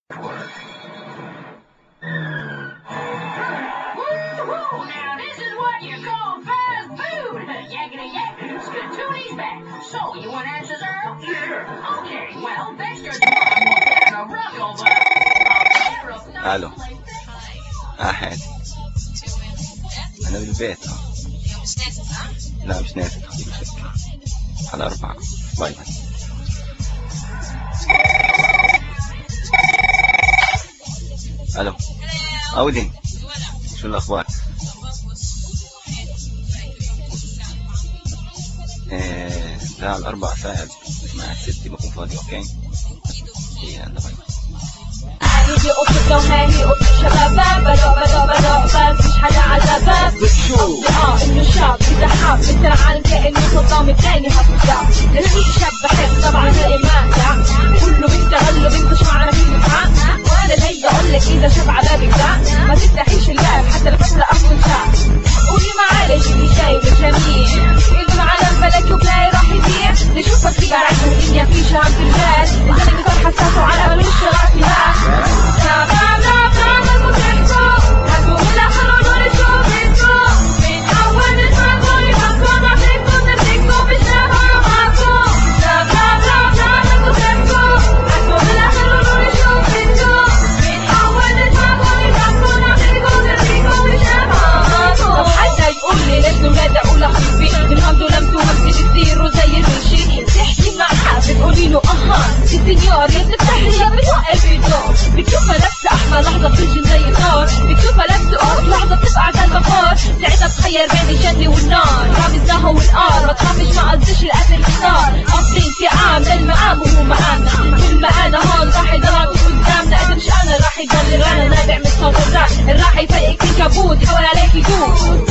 Now this is what you call fast food. Yakety yak, Skatooni's back. So, you want answers, Earl? Yeah. Okay, well, Dexter and a rug over. الو. احد. انا بالبيت. لا مش ناسي تخليك على 4. باي باي. الو. اودي. شو الاخبار؟ لا على 4 ساعات مع 6 بكون فاضي. اوكي. يلا باي. يجي قطة وهاني قطة شباب بدأ مفيش حدا على باب انه شاب اذا حاب مثل عالم كأنه صدام الثاني هتبدأ لاني شاب بحب طبعا الإيمان كله بيستغله بنتش معنا في مكان وانا جاي اقولك اذا شاب على بابك ده ما تفتحيش الباب حتى لفترة اول ساعة قولي معلش اللي شايف الجميل اللي معلم بلك وبلاي راح يضيع نشوفك في قاعد الدنيا في شام في البال انت اللي بتضحك حساسه وعلى امل الشغل فيها السنيور اللي بتفتحها بتوقف الدور بتشوفها لابسه احمر لحظه بتنجن زي النار بتشوفها لابسه قوت لحظه بتبقى زي البخار ساعتها بتخير بين الجنه والنار رامي الزهو والقار ما تخافش ما قصدش القتل النار قصدي انتقام للمقام وهو مقامنا كل ما انا هون راح يضل قدامنا اذا مش انا راح يضل انا نابع من صوت الراس اللي راح يفيقك في كابوس يحاول عليك يدوس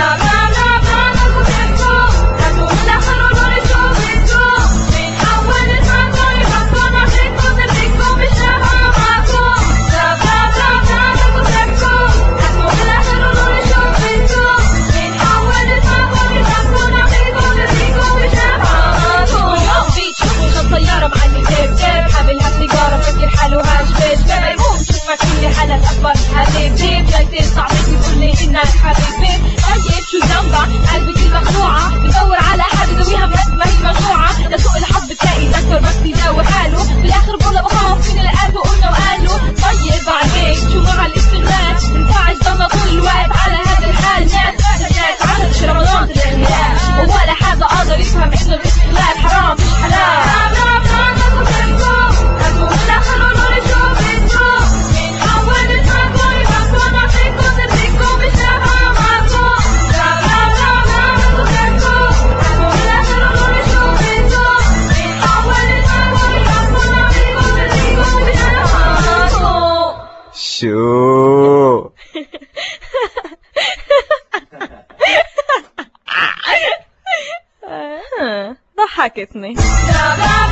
قلبك المخلوعة بدور على حد يدويها بس ما هي مجموعة لسوء الحظ بتلاقي دكتور بس يداوي حاله في الاخر بقوله بخاف من القلب وقلنا وقاله طيب بعدين شو مع الاستغلال انفعش ضلنا طول الوقت على هذا الحال ناس عدد رمضان الانهيار ولا حدا قادر يفهم انه الاستغلال حرام مش حلال شو ضحكتني